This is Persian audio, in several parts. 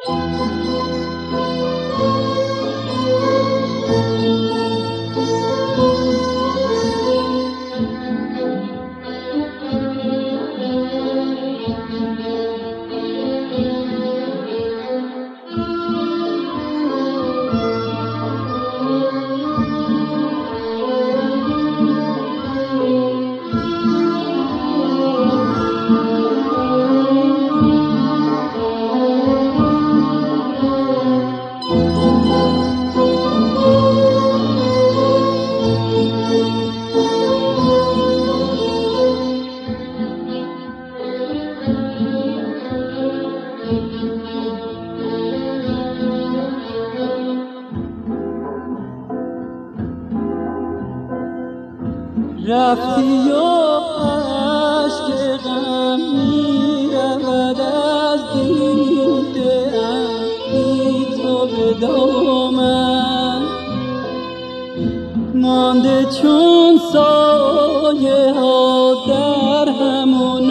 رفتی و عشق غم می‌رود از دیده ام، بی تو به دامن مانده چون سایه ها در همون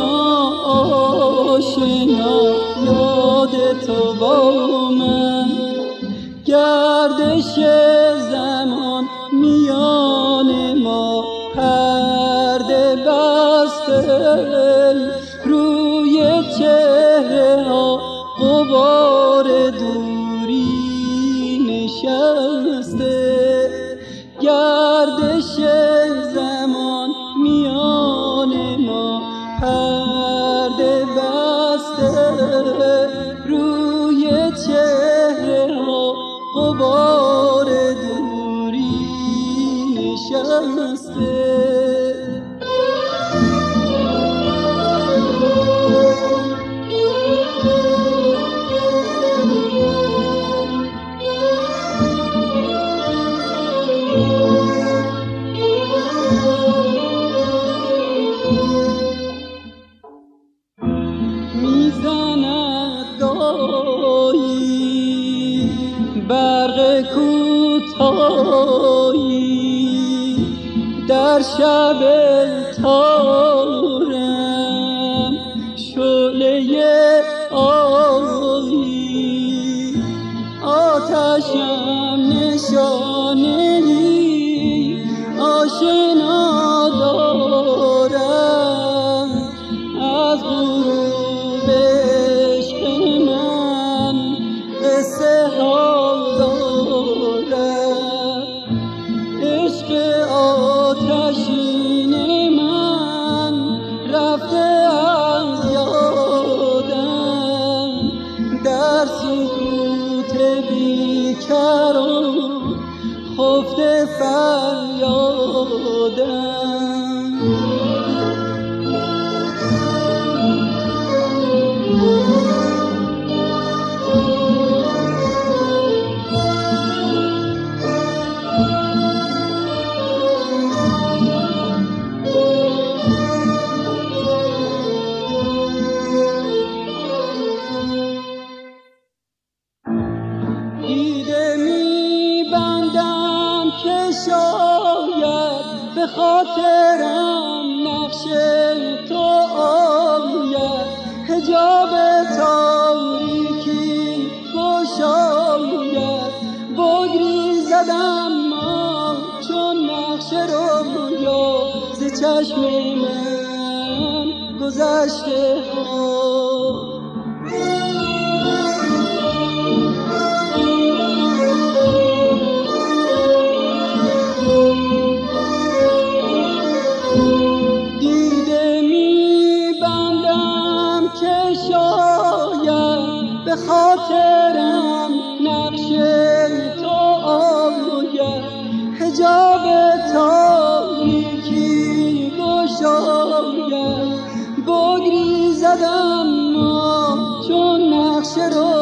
آشنا، یاد تو با من. گردش زمان میان ما پرده بسته، روی چهره ها غبار دوری نشسته. گردش زمان میان ما پرده بسته، روی چهره ها غبار دوری نشسته. میزند گاهی برق کوتاهی در شب تارم، شعله آهی آتشم نشانه‌ای آشنا دارم از غروب عشق من. قصه ها دارم عشق آتشین من، رفته از یادم در سکوت بیکران خفته فریادم. دیده می‌بندم که شاید به خاطرم نقش تو آید، حجاب تاریکی گشاید. بگریزدم ما چون نقش رویا ز چشم من گذشته ها. به خاطرم نقش تو آید، حجاب تاریکی گشاید. بگریزدم ما چون نقش رو